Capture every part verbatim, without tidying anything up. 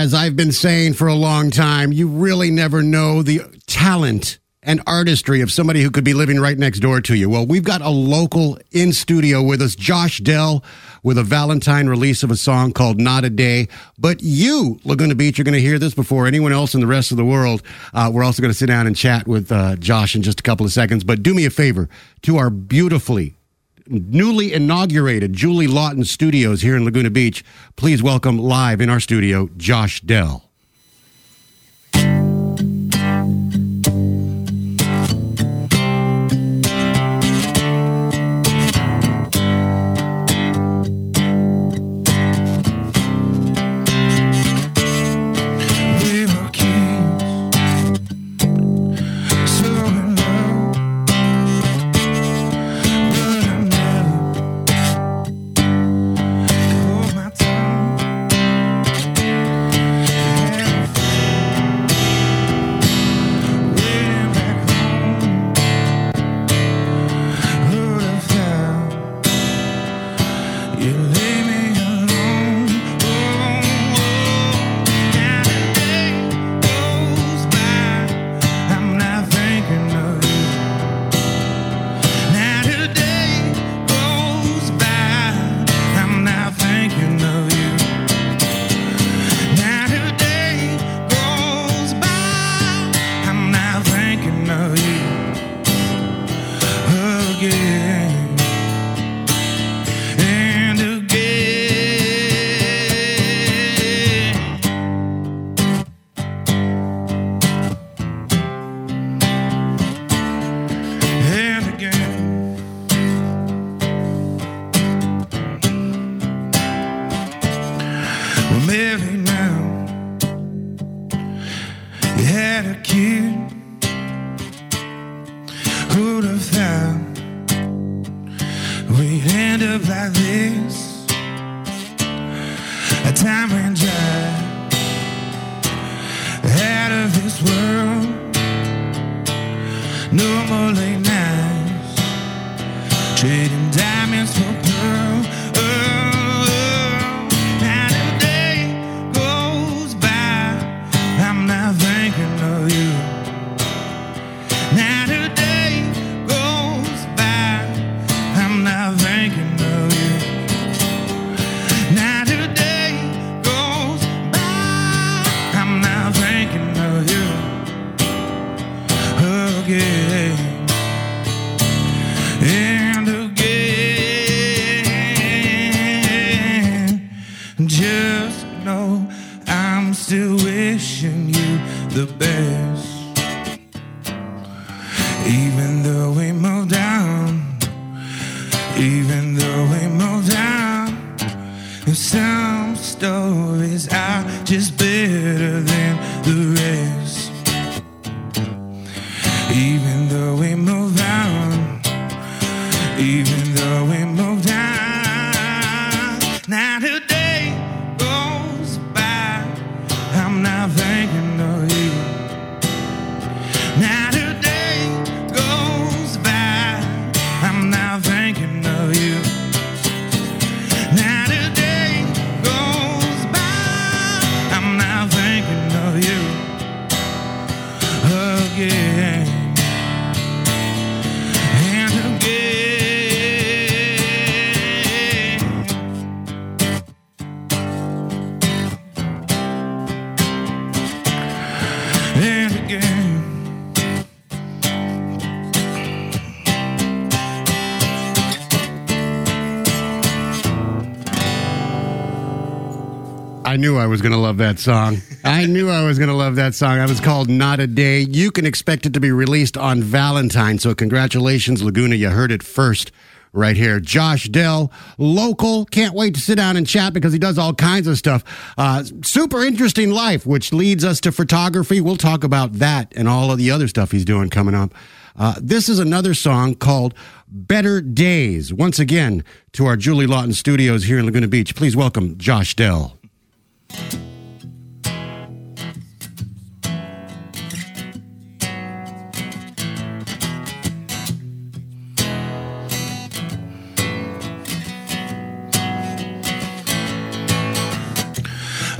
as I've been saying for a long time, you really never know the talent and artistry of somebody who could be living right next door to you. Well, we've got a local in studio with us, Josh Dell, with a Valentine release of a song called Not a Day. But you, Laguna Beach, are going to hear this before anyone else in the rest of the world. Uh, we're also going to sit down and chat with uh, Josh in just a couple of seconds. But do me a favor, to our beautifully, newly inaugurated Julie Lawton Studios here in Laguna Beach, please welcome live in our studio, Josh Dell. I knew I was going to love that song. I knew I was going to love that song. It was called Not a Day. You can expect it to be released on Valentine, so congratulations, Laguna. You heard it first right here. Josh Dell, local. Can't wait to sit down and chat because he does all kinds of stuff. Uh, super interesting life, which leads us to photography. We'll talk about that and all of the other stuff he's doing coming up. Uh, this is another song called Better Days. Once again, to our Julie Lawton Studios here in Laguna Beach, please welcome Josh Dell.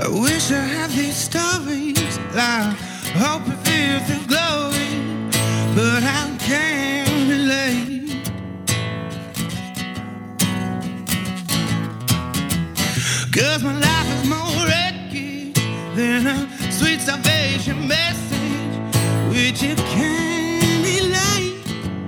I wish I had these stories, like hope and fear through glory, but I can't relate. Cause my life is more wreckage than a sweet salvation message, which you can't relate.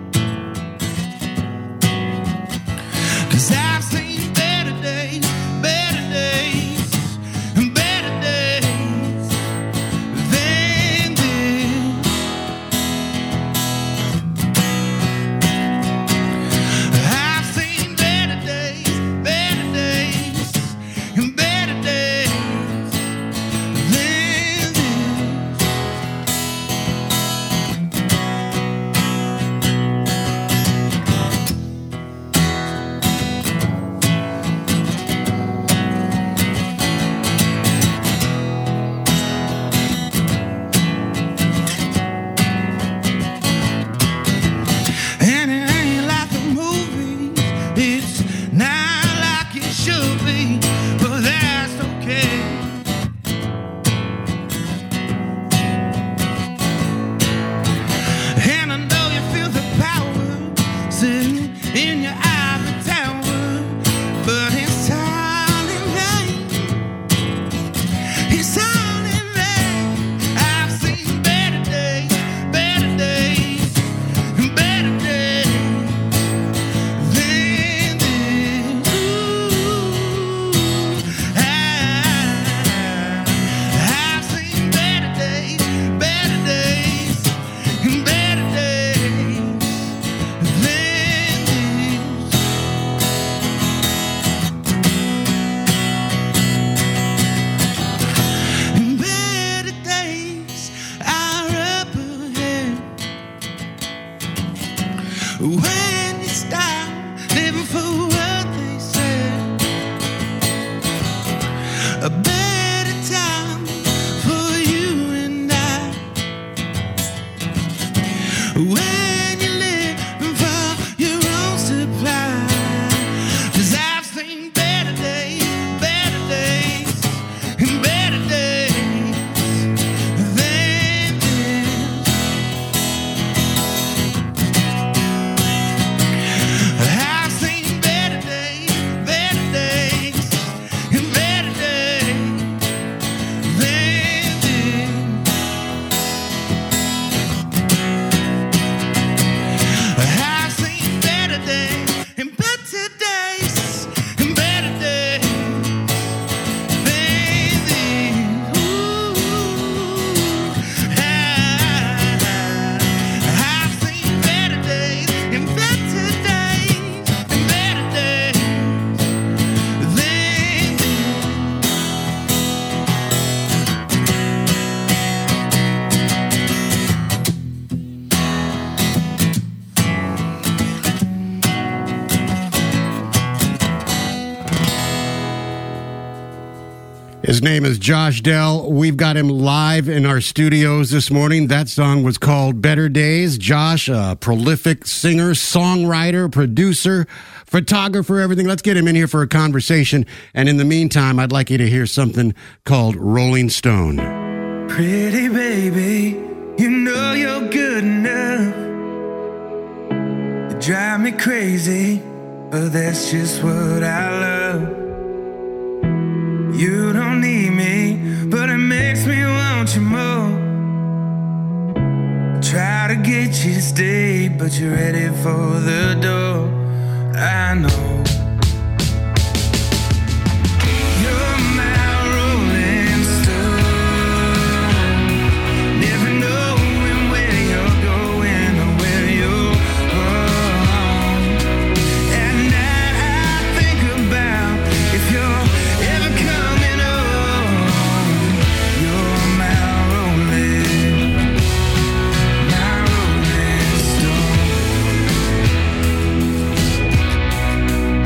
Cause I've seen better days, better days, better days than this. I've seen better days, better days, better days than this. And it ain't like the movies, it's not like it should be, but that's okay. And I know you feel the power sitting in your ivory tower, but it's all in vain. It's all in vain. I've seen better days, better days, better days than this. Ooh, I, I've seen better days, better days, better days than this. Better days are up ahead when you stop living for what they said. A better time for you and I when you're living for your own supply. 'Cause I've seen better days, better days, and better days than this. I've seen better days, better days, and better days than this. I've seen better days and better days and better days than this. Ooh, I, I've seen better days and better days and better days than this. His name is Josh Dell. We've got him live in our studios this morning. That song was called Better Days. Josh, a prolific singer, songwriter, producer, photographer, everything. Let's get him in here for a conversation. And in the meantime, I'd like you to hear something called Rolling Stone. Pretty baby, you know you're good enough. You drive me crazy, but that's just what I love. You don't need me, but it makes me want you more. I try to get you to stay, but you're ready for the door. I know. You're my rolling stone, never knowing where you're going or where you're going. At night I think about if you're ever coming home. You're my rolling, my rolling stone.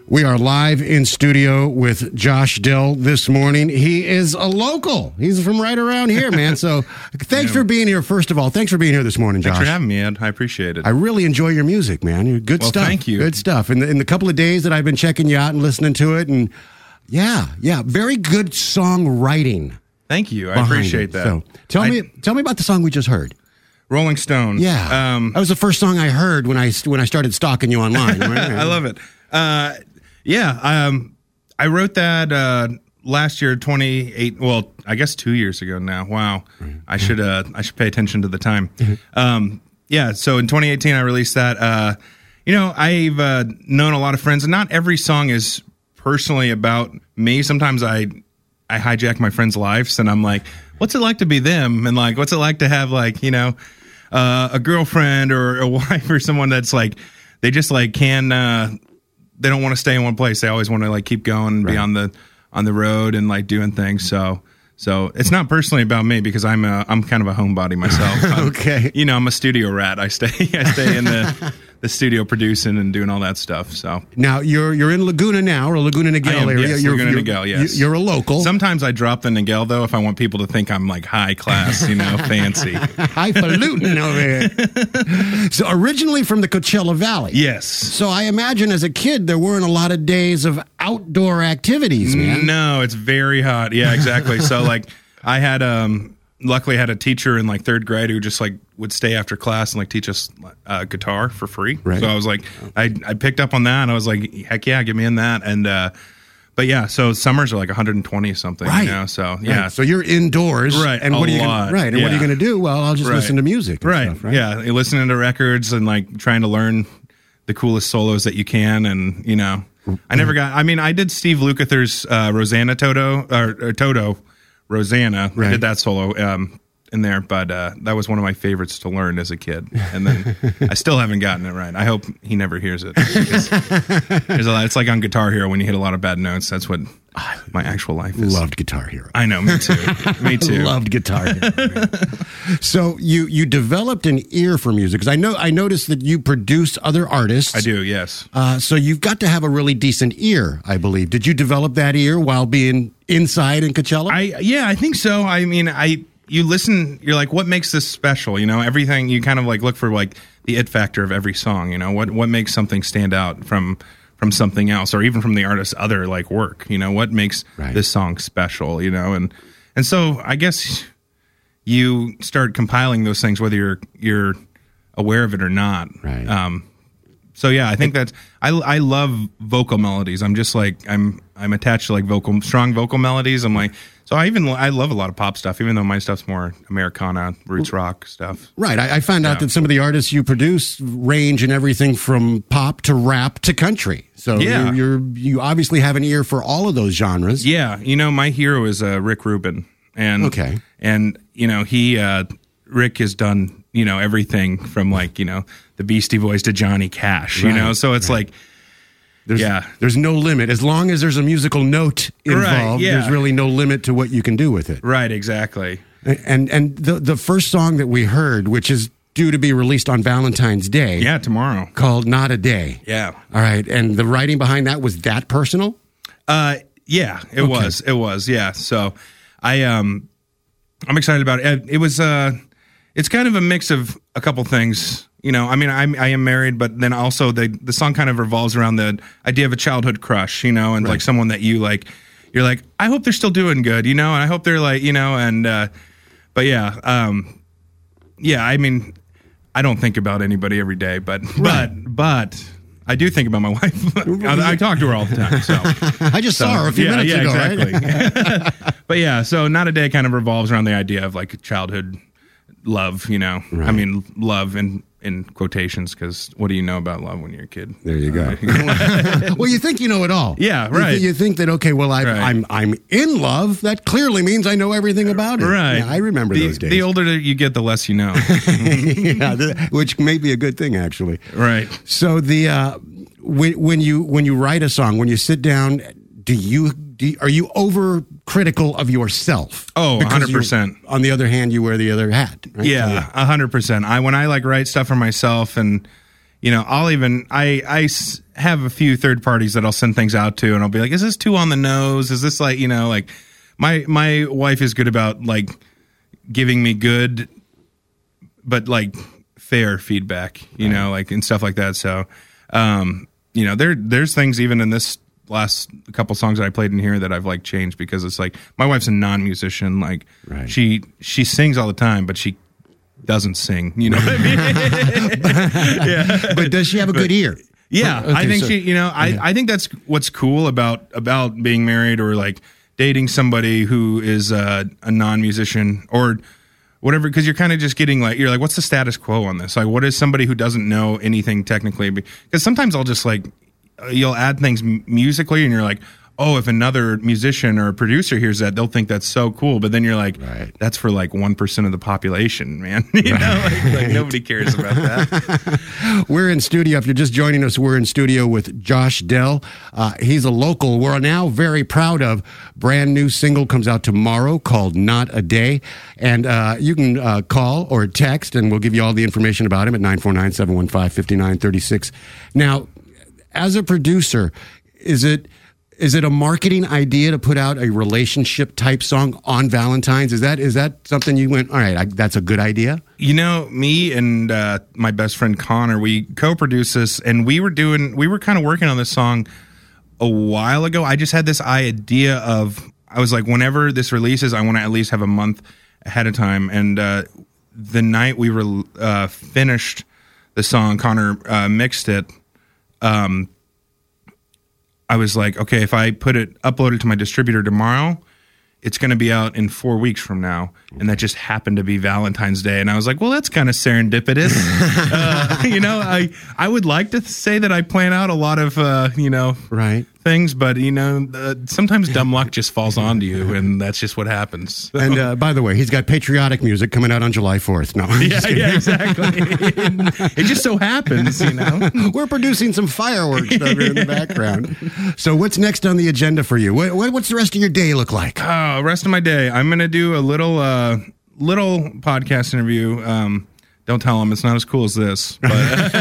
We are live in studio with Josh Dill this morning. He is a local. He's from right around here, man. So thanks Yeah. for being here, first of all. Thanks for being here this morning, Josh. Thanks for having me, Ed. I appreciate it. I really enjoy your music, man. You're good Well, stuff. thank you. Good stuff. In the, in the couple of days that I've been checking you out and listening to it, and yeah, yeah, very good songwriting. Thank you. I behind appreciate it. that. So tell I- me, tell me about the song we just heard. Rolling Stones. Yeah, Um, that was the first song I heard when I when I started stalking you online. I love it. Uh, yeah. Um, I wrote that uh, last year, twenty-eight. Well, I guess two years ago now. Wow. I should uh, I should pay attention to the time. Um, yeah. So in twenty eighteen, I released that. Uh, you know, I've uh, known a lot of friends, and not every song is personally about me. Sometimes I I hijack my friends' lives, and I'm like, what's it like to be them? And like, what's it like to have like, you know, uh, a girlfriend or a wife or someone that's like, they just like can, uh, they don't want to stay in one place. They always want to like keep going and be Right. on the, on the road and like doing things. So, so it's not personally about me because I'm a, I'm kind of a homebody myself. I'm- Okay. You know, I'm a studio rat. I stay, I stay in the, the studio producing and doing all that stuff. So Now you're you're in Laguna now, or Laguna I Niguel am, area. yes, you're, Laguna you're, Niguel, yes. You're a local. sometimes I drop the Niguel though, if I want people to think I'm like high class, you know, fancy. Highfalutin over here. So originally from the Coachella Valley. Yes. So I imagine as a kid there weren't a lot of days of outdoor activities, man. No, it's very hot. Yeah, exactly. So like I had um luckily I had a teacher in like third grade who just like would stay after class and like teach us uh, guitar for free. Right. So I was like I I picked up on that and I was like, heck yeah, get me in that. And uh but yeah, so summers are like one hundred twenty something, Right. you know. So yeah. Right. So you're indoors, Right, And a what are you gonna, lot, right? And what are you yeah. going to do? Well, I'll just Right. listen to music, and right. Stuff, right? Yeah, you're listening to records and like trying to learn the coolest solos that you can, and you know, I never got. I mean, I did Steve Lukather's uh, Rosanna Toto or, or Toto Rosanna. Right. I did that solo um, in there, but uh, that was one of my favorites to learn as a kid, and then I still haven't gotten it right. I hope he never hears it. because There's a lot. It's like on Guitar Hero when you hit a lot of bad notes. That's what my actual life is. Loved Guitar Hero. I know, me too. Me too. Loved Guitar Hero. man. So you you developed an ear for music, because I know I noticed that you produce other artists. I do. Yes. Uh, so you've got to have a really decent ear, I believe. Did you develop that ear while being inside in Coachella? I yeah, I think so. I mean, I you listen, you're like, what makes this special? You know, everything you kind of like look for like the it factor of every song. You know, what what makes something stand out from from something else, or even from the artist's other like work. You know, what makes Right. this song special? You know, and and so I guess you start compiling those things, whether you're you're aware of it or not. Right. Um, so yeah, I think that's I I love vocal melodies. I'm just like I'm I'm attached to like vocal strong vocal melodies. I'm like so I even I love a lot of pop stuff, even though my stuff's more Americana, roots rock stuff. Right. I, I found out Yeah. that some of the artists you produce range in everything from pop to rap to country. So Yeah. you're, you're you obviously have an ear for all of those genres. Yeah, you know, my hero is uh, Rick Rubin, and Okay. and you know he uh, Rick has done you know everything from like you know the Beastie Boys to Johnny Cash, you Right, know, so it's like. There's, Yeah. There's no limit. As long as there's a musical note involved, Right, yeah. there's really no limit to what you can do with it. Right, exactly. And and the the first song that we heard, which is due to be released on Valentine's Day, Yeah, tomorrow. called Not a Day. Yeah. All right. And the writing behind that was that personal? Uh, yeah, it was. It was. Yeah. So, I um, I'm excited about it. It was uh, it's kind of a mix of a couple things. You know, I mean, I'm I am married, but then also the the song kind of revolves around the idea of a childhood crush. You know, and like someone that you like. You're like, I hope they're still doing good. You know, and I hope they're like, you know, and uh, but yeah, um, yeah. I mean, I don't think about anybody every day, but but but. I do think about my wife. I, I talk to her all the time. So I just So, saw her a few yeah, minutes yeah, ago, right? exactly. But yeah, so Not a Day kind of revolves around the idea of like childhood love, you know. Right. I mean, love in in quotations, because what do you know about love when you're a kid? There you go. Well, you think you know it all. Yeah, You thi- right. You, think that, okay, well, I, Right. I'm I'm in love. That clearly means I know everything about it. Right. Yeah, I remember the, those days. The older that you get, the less you know. yeah, the- which may be a good thing, actually. Right. So the uh, when, when you when you write a song, when you sit down, do you, do you are you overcritical of yourself? Oh, Because one hundred you- percent. On the other hand, you wear the other hat. Right? So, Yeah, a hundred percent. I when I like write stuff for myself, and you know, I'll even I I s- have a few third parties that I'll send things out to, and I'll be like, is this too on the nose? Is this like, you know, like my my wife is good about like giving me good, but like fair feedback, you right. know, like and stuff like that. So, um, you know, there there's things even in this last couple songs that I played in here that I've like changed because it's like my wife's a non-musician, like right. she she sings all the time, but she doesn't sing, you know what I mean? yeah. But does she have a good ear? Yeah, okay, I think so, she, you know, I, yeah. I think that's what's cool about about being married or like dating somebody who is uh, a non-musician or whatever, because you're kind of just getting like, you're like, what's the status quo on this? Like, what is somebody who doesn't know anything technically? Because sometimes I'll just like, you'll add things m- musically and you're like, oh, if another musician or producer hears that, they'll think that's so cool. But then you're like, right. that's for like one percent of the population, man. you right. know, like, like nobody cares about that. We're in studio. If you're just joining us, we're in studio with Josh Dell. Uh, he's a local. We're now very proud of. Brand new single comes out tomorrow called Not a Day. And uh, you can uh, call or text, and we'll give you all the information about him at nine four nine, seven one five, five nine three six. Now, as a producer, is it... Is it a marketing idea to put out a relationship type song on Valentine's? Is that is that something you went, all right, I, that's a good idea? You know, me and uh, my best friend Connor, we co-produced this, and we were doing, we were kind of working on this song a while ago. I just had this idea of, I was like, whenever this releases, I want to at least have a month ahead of time. And uh, the night we were uh, finished the song, Connor uh, mixed it. Um, I was like, okay, if I put it, upload it to my distributor tomorrow, it's going to be out in four weeks from now. And that just happened to be Valentine's Day. And I was like, well, that's kind of serendipitous. uh, you know, I, I would like to say that I plan out a lot of, uh, you know, right. things, but, you know, uh, sometimes dumb luck just falls onto you, and that's just what happens. So. And uh, by the way, he's got patriotic music coming out on July fourth. No, yeah, yeah, exactly. It just so happens, you know. We're producing some fireworks over here in the background. So what's next on the agenda for you? What, what's the rest of your day look like? Oh, rest of my day. I'm going to do a little, uh, little podcast interview. Um, don't tell them it's not as cool as this, but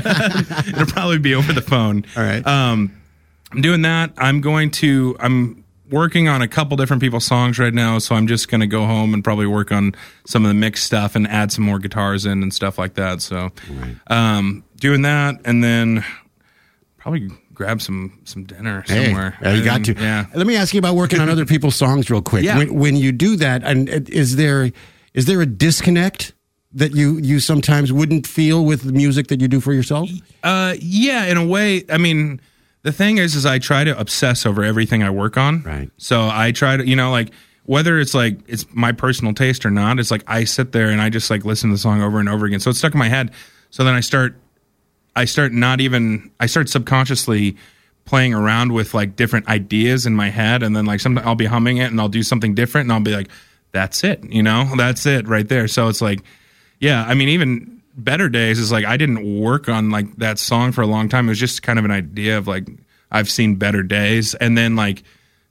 it'll probably be over the phone. All right. Um, I'm doing that. I'm going to, I'm working on a couple different people's songs right now, so I'm just going to go home and probably work on some of the mixed stuff and add some more guitars in and stuff like that. So, right. um, doing that, and then probably grab some, some dinner hey, somewhere. Uh, you got to. Yeah. Let me ask you about working on other people's songs real quick. Yeah. When, when you do that, and is there, is there a disconnect that you, you sometimes wouldn't feel with the music that you do for yourself? Uh, yeah, in a way. I mean, the thing is, is I try to obsess over everything I work on. Right. So I try to, you know, like whether it's like it's my personal taste or not, it's like I sit there and I just like listen to the song over and over again. So it's stuck in my head. So then I start, I start not even, I start subconsciously playing around with like different ideas in my head, and then like sometimes I'll be humming it and I'll do something different and I'll be like, that's it, you know, that's it right there. So it's like, yeah, I mean, even Better Days is like I didn't work on like that song for a long time. It was just kind of an idea of like I've seen better days, and then like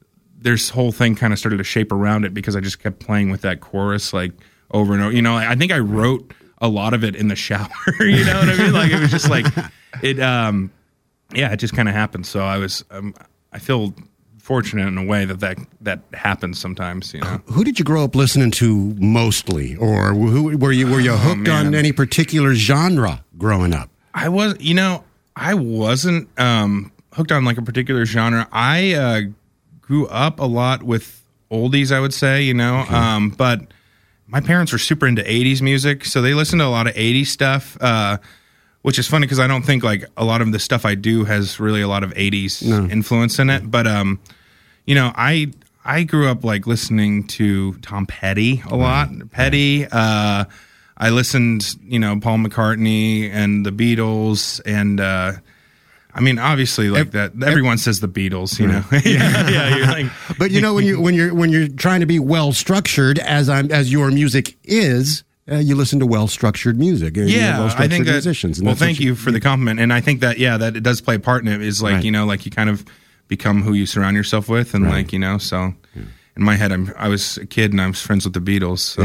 this whole thing kind of started to shape around it because I just kept playing with that chorus like over and over. You know, I think I wrote a lot of it in the shower. You know what I mean? Like it was just like it. Um, yeah, it just kind of happened. So I was, um, I feel fortunate in a way that that, that happens sometimes, you know. Who did you grow up listening to mostly, or who were you were you hooked oh, on any particular genre growing up? I was, you know, I wasn't um, hooked on like a particular genre. I uh, grew up a lot with oldies, I would say, you know, okay. um, but my parents were super into eighties music, so they listened to a lot of eighties stuff. Uh, Which is funny because I don't think like a lot of the stuff I do has really a lot of eighties no. influence in it. But um, you know, I I grew up like listening to Tom Petty a lot. Right. Petty. Uh, I listened, you know, Paul McCartney and the Beatles, and uh, I mean, obviously, like that. Everyone says the Beatles, you know. yeah, yeah. You're like, but you know, when you when you're when you're trying to be well structured, as I'm as your music is. Uh, you listen to well-structured music. Uh, yeah, well-structured I think that. Musicians, well, thank you, you for the compliment, and I think that yeah, that it does play a part in it. Is like right. you know, like you kind of become who you surround yourself with, and right. like you know, so. Yeah. in my head, I'm I was a kid and I was friends with the Beatles. So,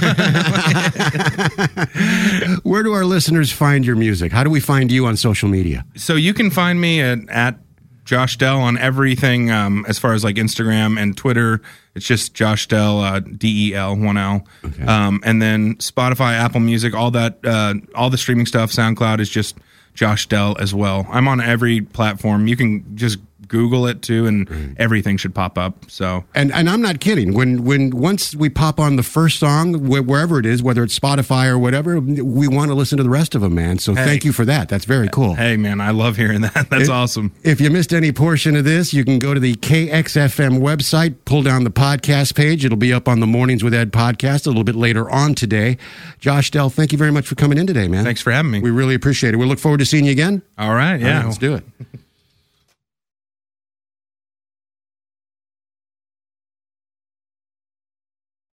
you know. Where do our listeners find your music? How do we find you on social media? So you can find me at, at Josh Dell on everything, um, as far as like Instagram and Twitter. It's just Josh Dell, uh, D E L, one L. Okay. Um, and then Spotify, Apple Music, all that, uh, all the streaming stuff, SoundCloud is just Josh Dell as well. I'm on every platform. You can just Google it too, and mm. everything should pop up. So, and and I'm not kidding. When when once we pop on the first song, wh- wherever it is, whether it's Spotify or whatever, we want to listen to the rest of them, man. So hey. Thank you for that. That's very cool. Hey, man, I love hearing that. That's if, awesome. If you missed any portion of this, you can go to the K X F M website, pull down the podcast page. It'll be up on the Mornings with Ed podcast a little bit later on today. Josh Dell, thank you very much for coming in today, man. Thanks for having me. We really appreciate it. We look forward to seeing you again. All right. Yeah. All right, let's do it.